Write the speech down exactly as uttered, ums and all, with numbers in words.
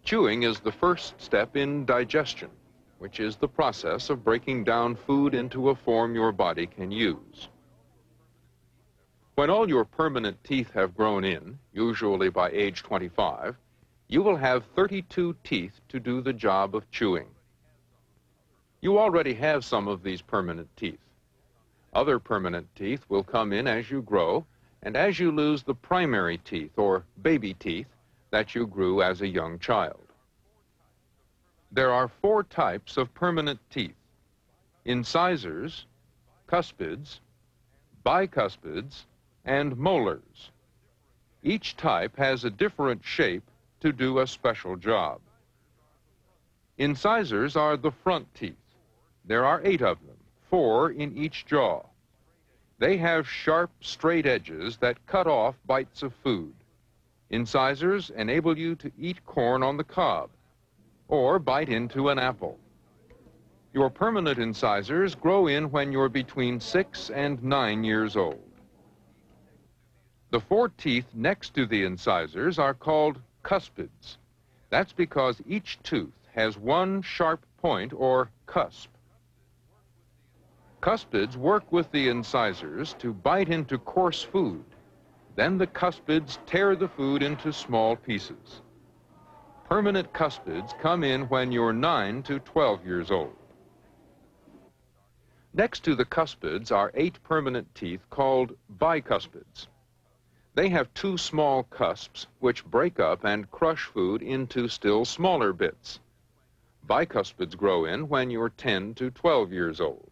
Chewing is the first step in digestion, which is the process of breaking down food into a form your body can use. When all your permanent teeth have grown in, usually by age twenty-five, you will have thirty-two teeth to do the job of chewing. You already have some of these permanent teeth. Other permanent teeth will come in as you grow and as you lose the primary teeth, or baby teeth, that you grew as a young child. There are four types of permanent teeth: incisors, cuspids, bicuspids, and molars. Each type has a different shape to do a special job. Incisors are the front teeth. There are eight of them, four in each jaw. They have sharp, straight edges that cut off bites of food. Incisors enable you to eat corn on the cob or bite into an apple. Your permanent incisors grow in when you're between six and nine years old. The four teeth next to the incisors are called cuspids. That's because each tooth has one sharp point, or cusp. Cuspids work with the incisors to bite into coarse food. Then the cuspids tear the food into small pieces. Permanent cuspids come in when you're nine to twelve years old. Next to the cuspids are eight permanent teeth called bicuspids. They have two small cusps which break up and crush food into still smaller bits. Bicuspids grow in when you're ten to twelve years old.